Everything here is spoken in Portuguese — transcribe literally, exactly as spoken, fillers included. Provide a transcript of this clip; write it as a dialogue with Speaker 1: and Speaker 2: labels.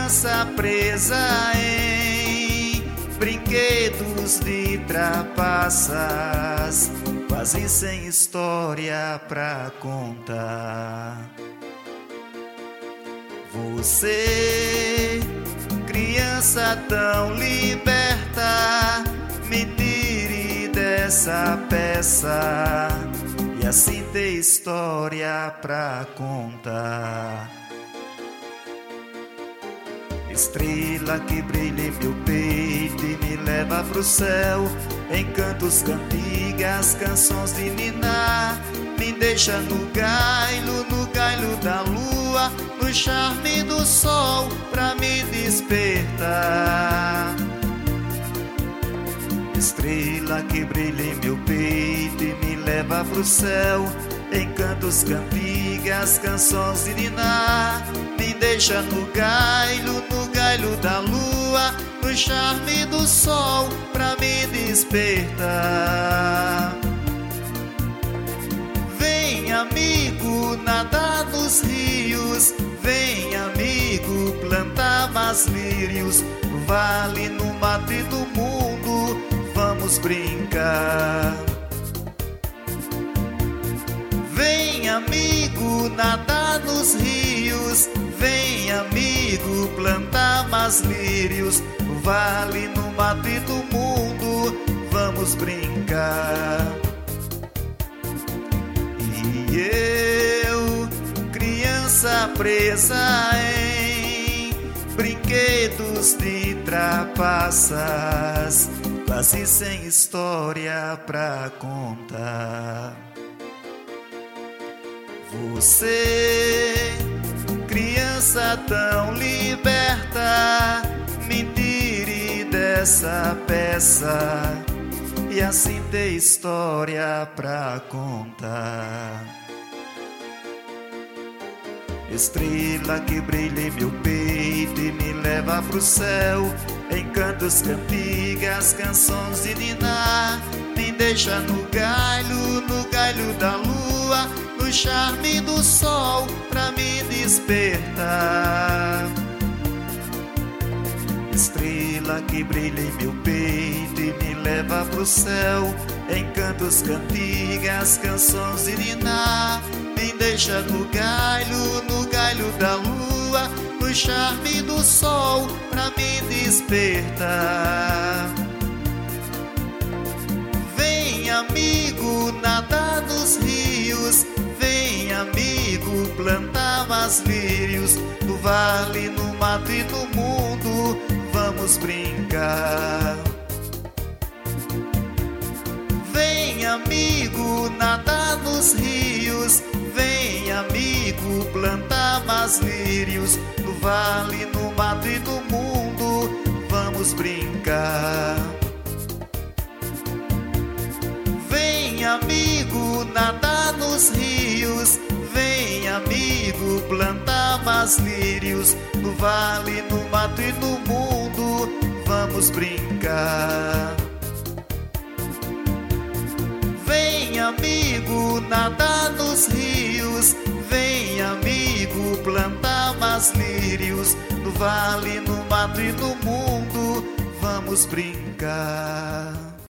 Speaker 1: criança presa em brinquedos de trapaças, quase sem história pra contar. Você, criança tão liberta, me tire dessa peça e assim ter história pra contar. Estrela que brilha em meu peito e me leva pro céu, em cantos, cantigas, canções de ninar, me deixa no gailo, no gailo da lua, no charme do sol pra me despertar. Estrela que brilha em meu peito e me leva pro céu, em cantos, cantigas, canções de ninar, me deixa no gailo, no gailo da lua, no charme do sol pra me despertar. Vem, amigo, nadar nos rios, vem, amigo, plantar mais lírios, no vale, no mato e no mundo, vamos brincar. Vem, amigo, nadar nos rios, vem, amigo, plantar mais lírios, no vale, no mato e no mundo, vamos brincar. E eu, criança presa em brinquedos de trapaças, quase sem história pra contar. Você, criança tão liberta, me tire dessa peça e assim ter história pra contar. Estrela que brilha em meu peito e me leva pro céu, em cantos, cantigas, canções de ninar, me deixa no gailo, no gailo da lua, no charme do sol pra me despertar. Estrela que brilha em meu peito e me leva pro céu, em cantos, cantigas, canções de ninar, me deixa no gailo, no gailo da lua, no charme do sol pra me despertar. Vem, amigo, nadar nos rios, vem, amigo, plantar mais lírios, no vale, no mato e no mundo, vamos brincar. Vem, amigo, nadar nos rios, vem, amigo, plantar mais lírios, no vale, no mato e no mundo, vamos brincar. Vem, amigo, nadar nos rios, vem, amigo, plantar mais lírios, no vale, no mato e no mundo, vamos brincar. Vem, amigo, nadar nos rios, vem, amigo, plantar mais lírios, no vale, no mato e no mundo, vamos brincar.